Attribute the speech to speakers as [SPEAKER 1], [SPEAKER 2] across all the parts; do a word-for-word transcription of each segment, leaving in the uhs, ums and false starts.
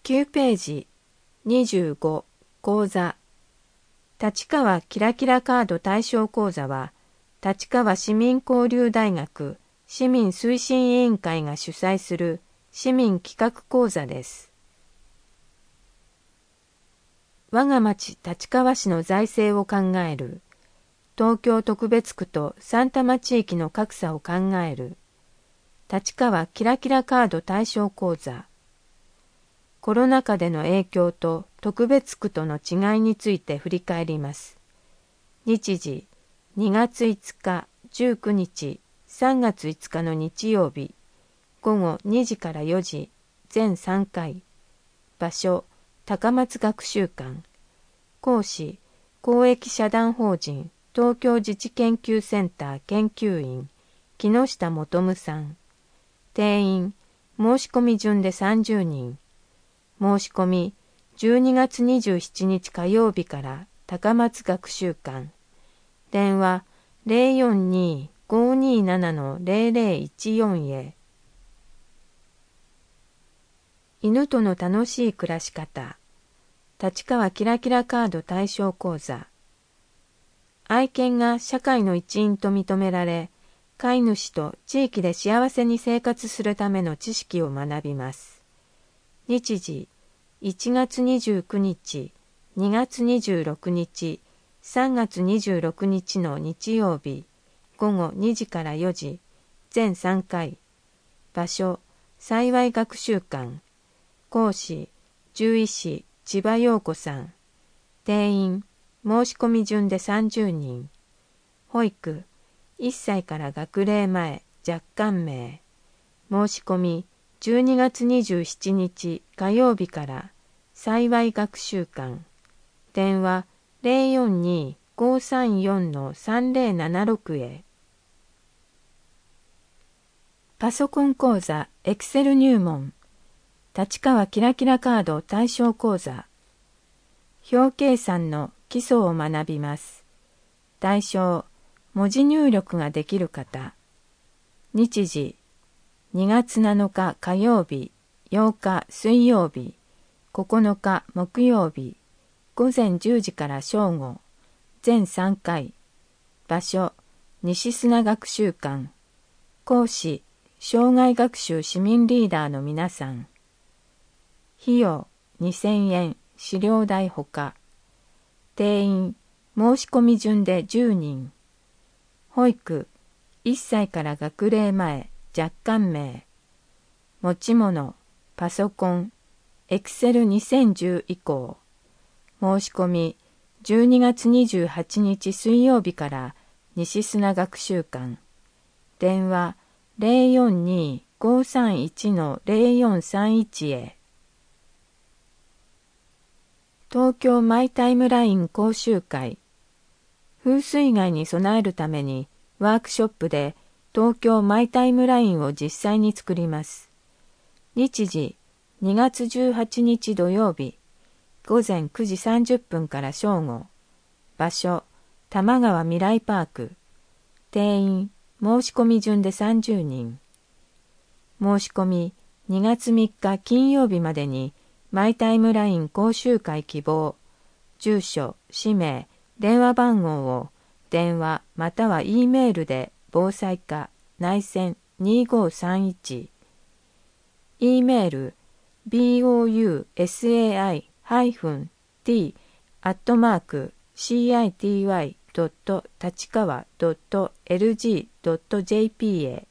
[SPEAKER 1] きゅうページにじゅうご講座立川キラキラカード対象講座は立川市民交流大学市民推進委員会が主催する市民企画講座です。我が町立川市の財政を考える、東京特別区と三多摩地域の格差を考える、立川キラキラカード対象講座、コロナ禍での影響と特別区との違いについて振り返ります。日時にがついつか、じゅうくにち、さんがついつかの日曜日、ごごにじからよじ、全さんかい。場所、高松学習館。講師、公益社団法人東京自治研究センター研究員、木下元夢さん。定員、申し込み順でさんじゅうにん。申し込み、じゅうにがつにじゅうしちにち火曜日から高松学習館。電話 ゼロよんにーごーにーななのゼロゼロいちよん へ。犬との楽しい暮らし方。立川キラキラカード対象講座。愛犬が社会の一員と認められ、飼い主と地域で幸せに生活するための知識を学びます。日時、いちがつにじゅうくにち、にがつにじゅうろくにち、さんがつにじゅうろくにちの日曜日、ごごにじからよじ、全さんかい。場所、幸学習館。講師、獣医師、千葉陽子さん。定員、申し込み順でさんじゅうにん。保育、いっさいから学齢前、若干名。申し込み、じゅうにがつにじゅうしちにち火曜日から幸学習館。電話 ゼロよんにーごーさんよんのさんぜろななろく へ。パソコン講座エクセル入門。立川キラキラカード対象講座。表計算の基礎を学びます。対象、文字入力ができる方。日時、にがつなのか火曜日、ようか水曜日、ここのか木曜日、ごぜんじゅうじから正午、全さんかい。場所、西砂学習館。講師、障害学習市民リーダーの皆さん。費用、にせんえん、資料代ほか。定員、申し込み順でじゅうにん。保育、いっさいから学齢前、若干名。持ち物、パソコン、エクセルにせんじゅう以降。申し込み、じゅうにがつにじゅうはちにち水曜日から西砂学習館。電話 ゼロよんにーごーさんいちのゼロよんさんいち へ。東京マイタイムライン講習会。風水害に備えるためにワークショップで東京マイタイムラインを実際に作ります。日時、にがつじゅうはちにち土曜日、ごぜんくじさんじゅっぷんから正午。場所、多摩川未来パーク。定員、申し込み順でさんじゅうにん。申し込み、にがつみっか金曜日までに、マイタイムライン講習会希望、住所、氏名、電話番号を電話または E メールで防災課内線にごさんいち E メール ボウサイ -t アットマーク シーアイティーワイ ドット 立川 ドット エルジー ドット ジェーピー へ。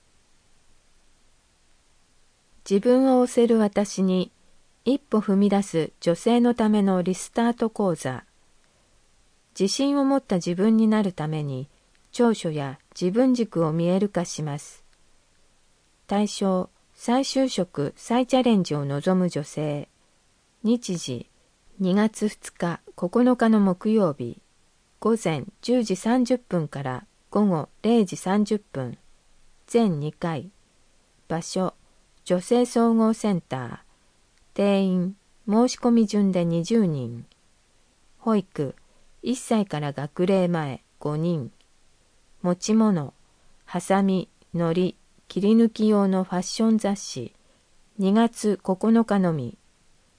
[SPEAKER 1] 自分を押せる私に一歩踏み出す女性のためのリスタート講座。自信を持った自分になるために長所や自分軸を見える化します。対象、再就職再チャレンジを望む女性。日時、にがつふつかここのかの木曜日、ごぜんじゅうじさんじゅっぷんからごごれいじさんじゅっぷん、全にかい。場所、女性総合センター。定員、申し込み順でにじゅうにん。保育、いっさいから学齢前ごにん。持ち物、ハサミ、のり、切り抜き用のファッション雑誌。にがつここのかのみ。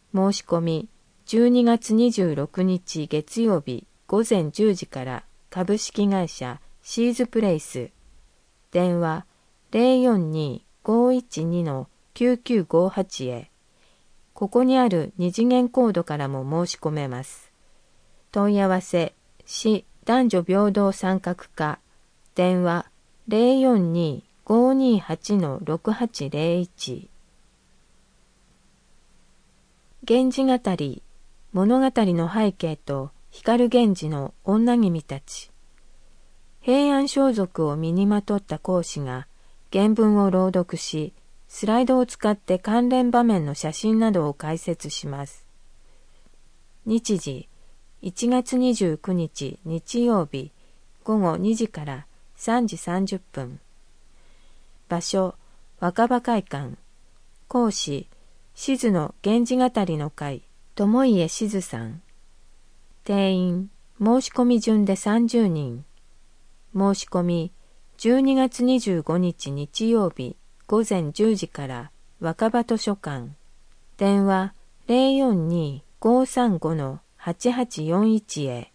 [SPEAKER 1] 申し込みじゅうにがつにじゅうろくにち月曜日ごぜんじゅうじから株式会社シーズプレイス。電話 ゼロよんにーごーいちにーきゅうきゅうごはち へ。ここにある二次元コードからも申し込めます。問い合わせ、市男女平等参画課、電話 ゼロよんにーごーにーはちのろくはちゼロいち。源氏語り、物語の背景と光源氏の女君たち。平安装束を身にまとった講師が原文を朗読し、スライドを使って関連場面の写真などを解説します。日時、いちがつにじゅうくにち日曜日ごごにじからさんじさんじゅっぷん。場所、若葉会館。講師、静野源氏語りの会、友家静さん。定員、申し込み順でさんじゅうにん。申し込み、じゅうにがつにじゅうごにち日曜日ごぜんじゅうじから若葉図書館。電話 ゼロよんにーごーさんごのはちはちよんいち へ。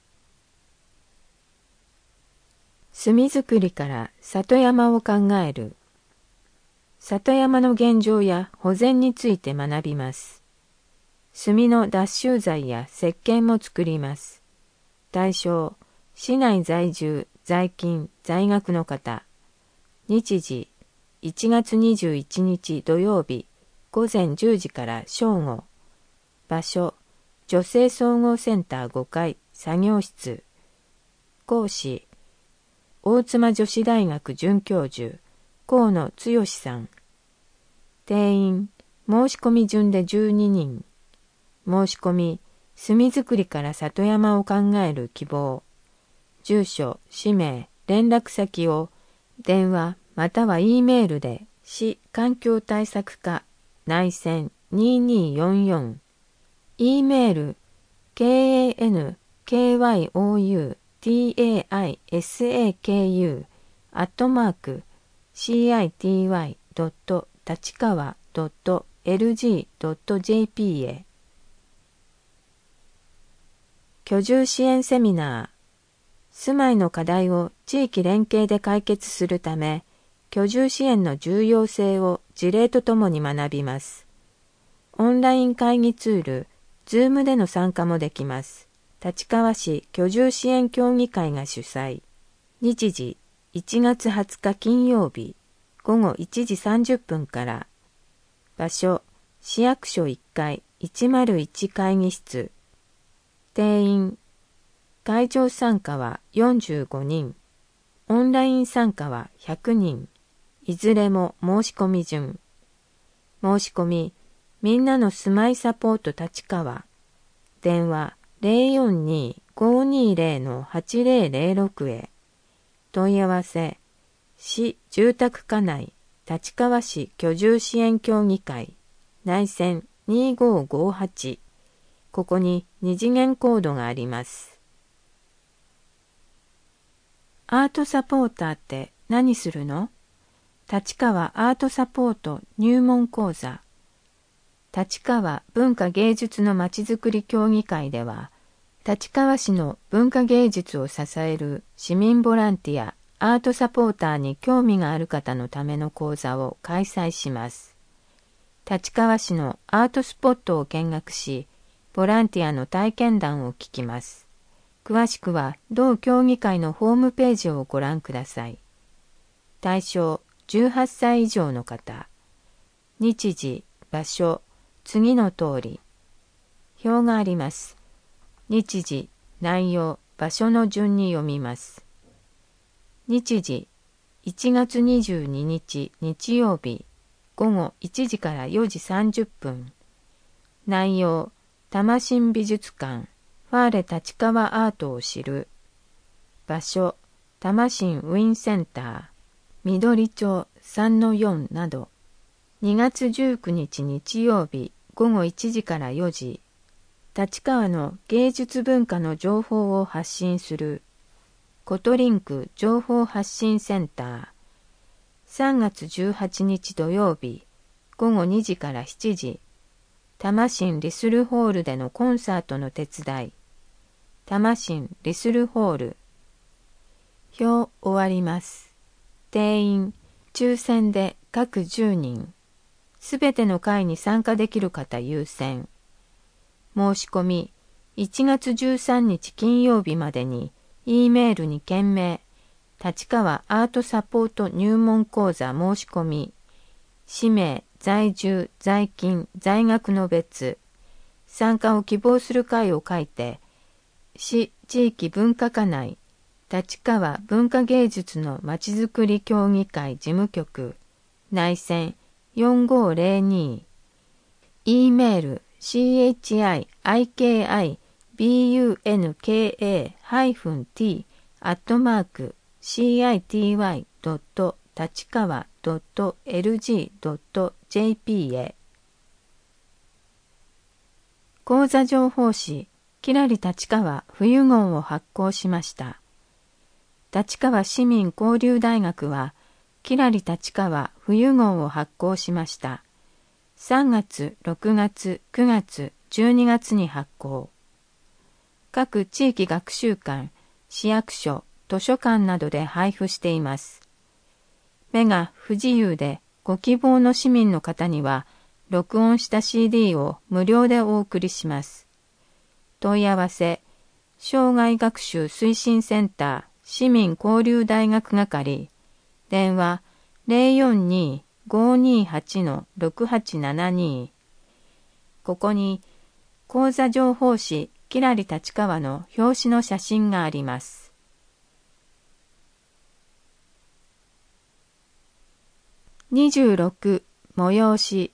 [SPEAKER 1] 墨作りから里山を考える。里山の現状や保全について学びます。墨の脱臭剤や石鹸も作ります。対象、市内在住、在勤、在学の方。日時、いちがつにじゅういちにち土曜日、ごぜんじゅうじから正午。場所、女性総合センターごかい、作業室。講師、大妻女子大学准教授、河野剛さん。定員、申し込み順でじゅうににん。申し込み、墨作りから里山を考える希望。住所、氏名、連絡先を電話または E メールで市環境対策課内線にーにーよんよん。E メール ケーエーエヌケーワイオーユーティーエーアイエスエーケーユー アットマーク シーアイティーワイ ドット 立川 ドット エルジー ドット ジェーピー へ。居住支援セミナー。住まいの課題を地域連携で解決するため、居住支援の重要性を事例とともに学びます。オンライン会議ツール、Zoom での参加もできます。立川市居住支援協議会が主催。日時、いちがつはつか金曜日、ごごいちじさんじゅっぷんから。場所、市役所いっかいいちまるいち会議室。定員、会場参加はよんじゅうごにん、オンライン参加はひゃくにん、いずれも申し込み順。申し込み、みんなの住まいサポート立川。電話 ゼロよんにーごーにーゼロのはちゼロゼロろく へ。問い合わせ、市住宅課内、立川市居住支援協議会、内線にーごーごーはち。ここに二次元コードがあります。アートサポーターって何するの？立川アートサポート入門講座。立川文化芸術のまちづくり協議会では、立川市の文化芸術を支える市民ボランティア、アートサポーターに興味がある方のための講座を開催します。立川市のアートスポットを見学し、ボランティアの体験談を聞きます。詳しくは同協議会のホームページをご覧ください。対象じゅうはっさい以上の方。日時、場所、次の通り。表があります。日時、内容、場所の順に読みます。日時、いちがつにじゅうににち日曜日、ごごいちじからよじさんじゅっぷん。内容、多摩新美術館。ファーレ立川アートを知る。場所、多摩新ウィンセンター、緑町 さんのよん など。にがつじゅうくにち日曜日ごごいちじからよじ。立川の芸術文化の情報を発信する。コトリンク情報発信センター。さんがつじゅうはちにち土曜日ごごにじからしちじ。 多摩市リスルホールでのコンサートの手伝い。多摩市リスルホール。表終わります。定員、抽選で各じゅうにん。すべての会に参加できる方優先。申し込み、いちがつじゅうさんにち金曜日までに、E メールに件名、立川アートサポート入門講座申し込み、氏名、在住、在勤、在学の別、参加を希望する会を書いて、市地域文化課内、立川文化芸術のまちづくり協議会事務局、内線よんごーぜろに、E メール チッチアットマーク シーアイティーワイドットたちかわドットエルジードットジェーピー へ。講座情報誌きらり立川冬号を発行しました。立川市民交流大学はきらり立川冬号を発行しました。さんがつ、ろくがつ、くがつ、じゅうにがつに発行。各地域学習館、市役所、図書館などで配布しています。目が不自由でご希望の市民の方には、録音した シーディー を無料でお送りします。問い合わせ、障害学習推進センター市民交流大学係、電話 ゼロよんにーごーにーはちのろくはちななに。ここに講座情報誌きらり立川の表紙の写真があります。にじゅうろく催し。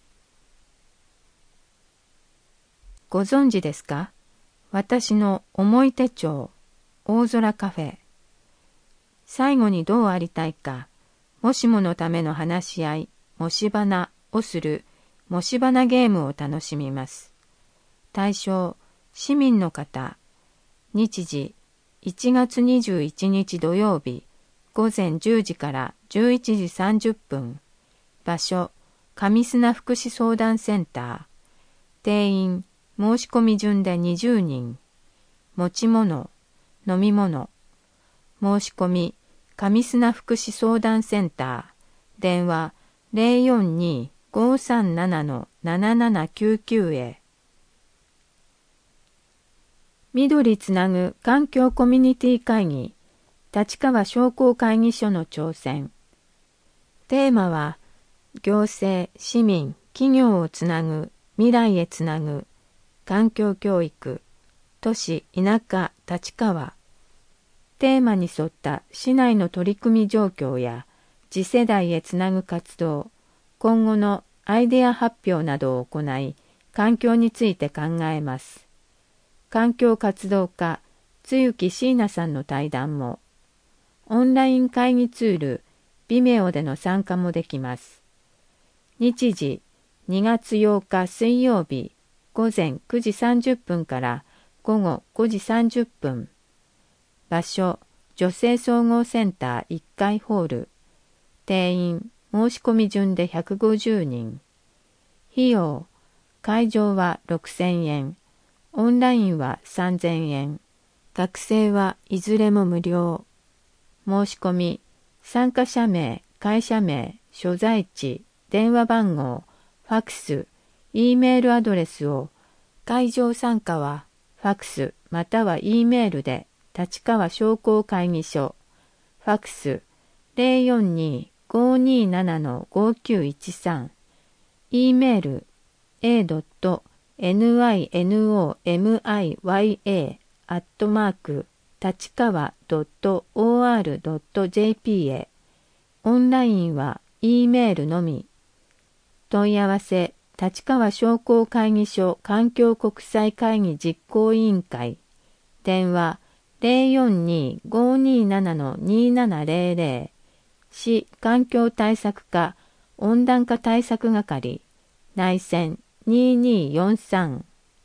[SPEAKER 1] ご存知ですか？私の思い手帳、大空カフェ。最後にどうありたいか、もしものための話し合い、もし花をする、もし花ゲームを楽しみます。対象、市民の方。日時、いちがつにじゅういちにち土曜日、ごぜんじゅうじからじゅういちじさんじゅっぷん。場所、上砂福祉相談センター。定員、申し込み順でにじゅうにん。持ち物、飲み物。申し込み、上砂福祉相談センター。電話、ゼロよんにーごーさんななのななななきゅうきゅうへ。緑つなぐ環境コミュニティ会議、立川商工会議所の挑戦。テーマは、行政、市民、企業をつなぐ、未来へつなぐ、環境教育、都市、田舎、立川。テーマに沿った市内の取り組み状況や、次世代へつなぐ活動、今後のアイデア発表などを行い、環境について考えます。環境活動家、露木椎名さんの対談も、オンライン会議ツール、ビメオでの参加もできます。日時、にがつようか水曜日、ごぜんくじさんじゅっぷんからごごごじさんじゅっぷん。場所、女性総合センターいっかいホール。定員、申し込み順でひゃくごじゅうにん。費用、会場はろくせんえん。オンラインはさんぜんえん。学生はいずれも無料。申し込み、参加者名、会社名、所在地、電話番号、ファクス、E メールアドレスを、会場参加はファクスまたは E メールで立川商工会議所、ファクス ゼロよんにーごーにーななのごきゅういちさん、E メール エードットニノミヤ アットマーク立川 ドットオーアール ドット ジェーピー へ。オンラインは E メールのみ。問い合わせ、立川商工会議所環境国際会議実行委員会。電話、ゼロよんにーごーにーななのにーななゼロゼロ。市環境対策課温暖化対策係。内線にーにーよんさん。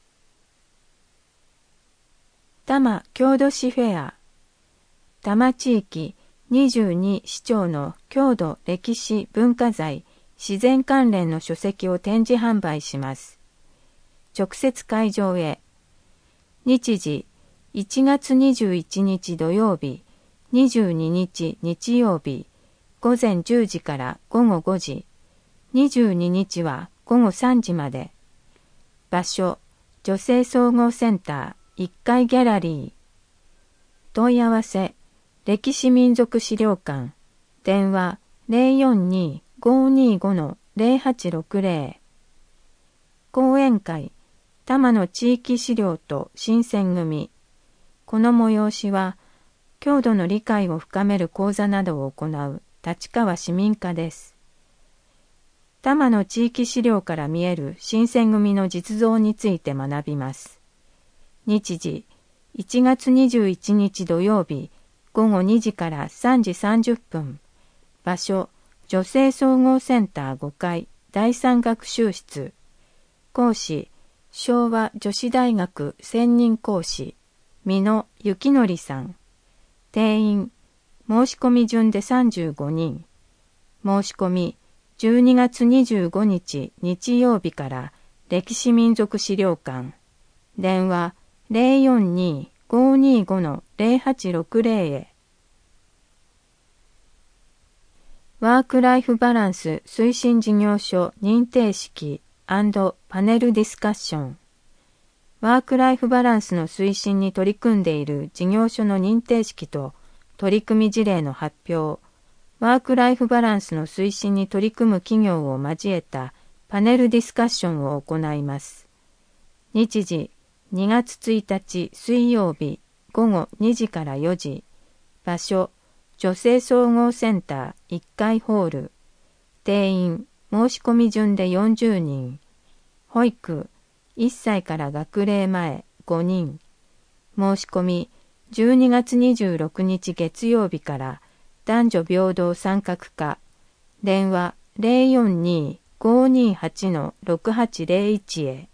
[SPEAKER 1] 多摩郷土史フェア。多摩地域にじゅうに市町の郷土歴史文化財自然関連の書籍を展示販売します。 直接会場へ。日時、いちがつにじゅういちにち土曜日、にじゅうににち日曜日、午前じゅうじから午後ごじ、にじゅうににちは午後さんじまで。場所、女性総合センターいっかいギャラリー。問い合わせ、歴史民俗資料館、電話 ゼロよんにー ごーにーご のゼロはちろくゼロ。講演会、多摩の地域資料と新選組。この催しは、郷土の理解を深める講座などを行う立川市民課です。多摩の地域資料から見える新選組の実像について学びます。日時、いちがつにじゅういちにち土曜日、ごごにじからさんじさんじゅっぷん。場所、女性総合センターごかい、だいさん学習室。講師、昭和女子大学専任講師、美濃幸則さん。定員、申し込み順でさんじゅうごにん。申し込み、じゅうにがつにじゅうごにち日曜日から歴史民俗資料館。電話ゼロよんにー ごーにーご のゼロはちろくゼロへ。ワークライフバランス推進事業所認定式&パネルディスカッション。ワークライフバランスの推進に取り組んでいる事業所の認定式と取り組み事例の発表、ワークライフバランスの推進に取り組む企業を交えたパネルディスカッションを行います。日時、にがつついたち水曜日ごごにじからよじ。場所、女性総合センターいっかいホール。定員、申し込み順でよんじゅうにん。保育、いっさいから学齢前ごにん。申し込み、じゅうにがつにじゅうろくにち月曜日から男女平等参画課。電話ゼロよんにー ごーにーはち のろくはちゼロいちへ。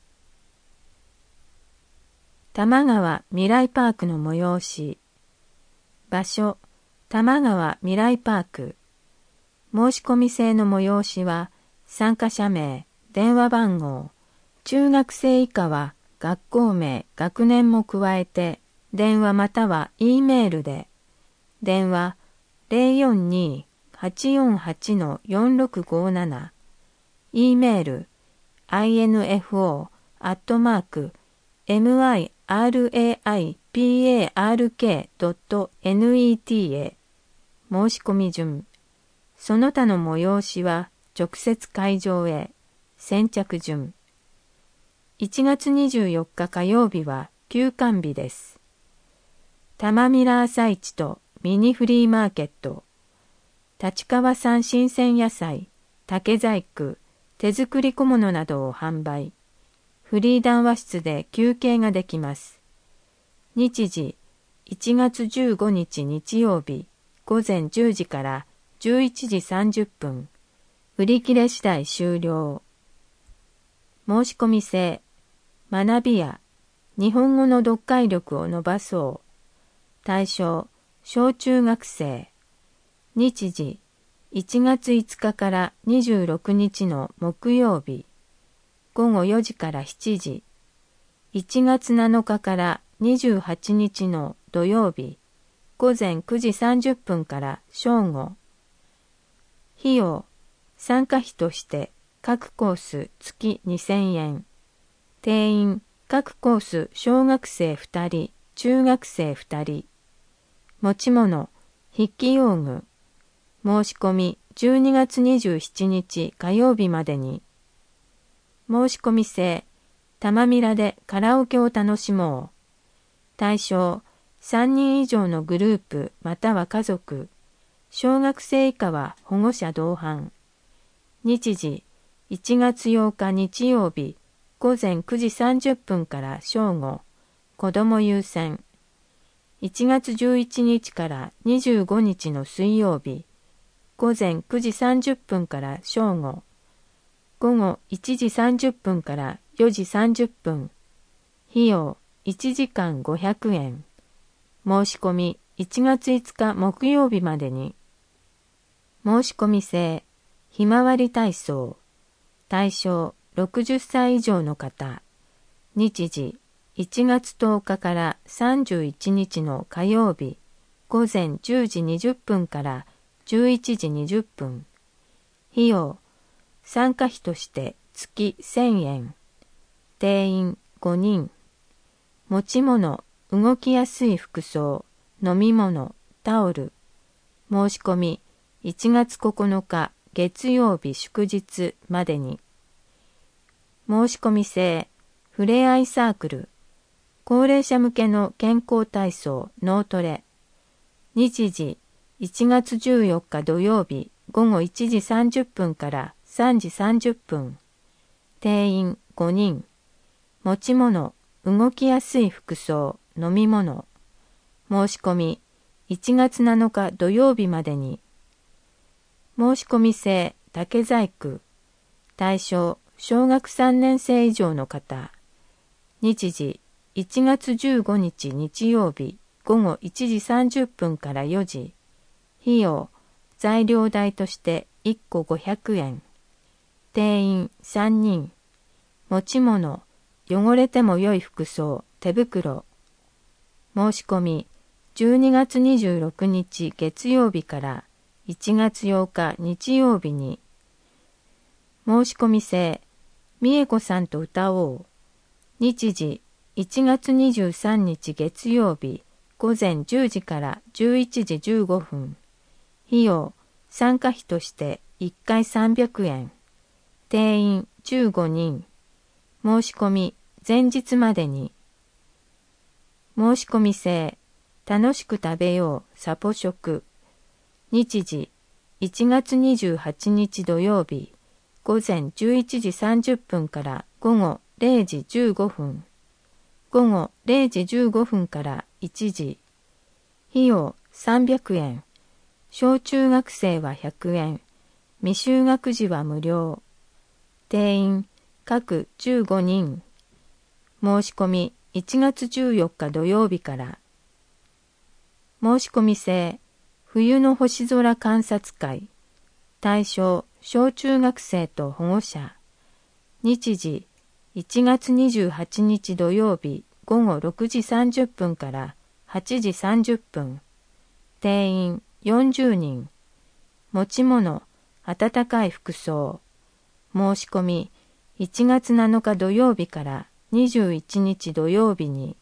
[SPEAKER 1] 多摩川未来パークの催し。場所、多摩川未来パーク。申し込み制の催しは、参加者名、電話番号、中学生以下は学校名、学年も加えて、電話または E メールで、電話ゼロよんにー はちよんはち のよんろくごなな、E メール、アイエヌエフオー アットマーク、ミライパーク ドット ネット へ。申し込み順。その他の催しは直接会場へ。先着順。いちがつにじゅうよっか火曜日は休館日です。多摩ミラー朝市とミニフリーマーケット。立川産新鮮野菜、竹細工、手作り小物などを販売。フリー談話室で休憩ができます。日時、いちがつじゅうごにち日曜日、ごぜんじゅうじからじゅういちじさんじゅっぷん。売り切れ次第終了。申し込み制。学びや日本語の読解力を伸ばそう。対象、小中学生。日時、いちがついつかからにじゅうろくにちの木曜日。ごごよじからしちじ。いちがつなのかからにじゅうはちにちの土曜日。ごぜんくじさんじゅっぷんから正午。費用、参加費として各コース月にせんえん。定員、各コース小学生ふたり、中学生ふたり。持ち物、筆記用具。申し込みじゅうにがつにじゅうしちにち火曜日までに。申し込み制、多摩ミラでカラオケを楽しもう。対象、さんにん以上のグループまたは家族。小学生以下は保護者同伴。日時、いちがつようか日曜日、ごぜんくじさんじゅっぷんから正午。子ども優先。いちがつじゅういちにちからにじゅうごにちの水曜日、ごぜんくじさんじゅっぷんから正午。ごごいちじさんじゅっぷんからよじさんじゅっぷん。費用いちじかんごひゃくえん。申し込みいちがついつか木曜日までに。申し込み制、ひまわり体操。対象ろくじゅっさい以上の方。 日時いちがつとおかからさんじゅういちにちの火曜日、午前じゅうじにじゅっぷんからじゅういちじにじゅっぷん。費用、参加費として月せんえん。定員ごにん。持ち物、動きやすい服装、飲み物、タオル。申し込みいちがつここのか月曜日祝日までに。申し込み制、ふれあいサークル、高齢者向けの健康体操脳トレ。日時いちがつじゅうよっか土曜日午後いちじさんじゅっぷんからさんじさんじゅっぷん。定員ごにん。持ち物、動きやすい服装、飲み物。申し込みいちがつなのか土曜日までに。申し込み制、竹細工。対象、小学さんねんせい以上の方。日時いちがつじゅうごにち日曜日午後いちじさんじゅっぷんからよじ。費用、材料代としていっこごひゃくえん。定員さんにん。持ち物、汚れても良い服装、手袋。申し込みじゅうにがつにじゅうろくにち月曜日からいちがつようか日曜日に。申し込み制、美恵子さんと歌おう。日時いちがつにじゅうさんにち月曜日午前じゅうじからじゅういちじじゅうごふん。費用、参加費としていっかいさんびゃくえん。定員じゅうごにん。申し込み前日までに。申し込み制、楽しく食べようサポ食。日時いちがつにじゅうはちにち土曜日午前じゅういちじさんじゅっぷんから午後れいじじゅうごふん。午後れいじじゅうごふんからいちじ。費用さんびゃくえん。小中学生はひゃくえん。未就学児は無料。定員各じゅうごにん。申し込みいちがつじゅうよっか土曜日から。申し込み制、冬の星空観察会。対象、小中学生と保護者。日時いちがつにじゅうはちにち土曜日午後ろくじさんじゅっぷんからはちじさんじゅっぷん。定員よんじゅうにん。持ち物、暖かい服装。申し込みいちがつなのか土曜日からにじゅういちにち土曜日に。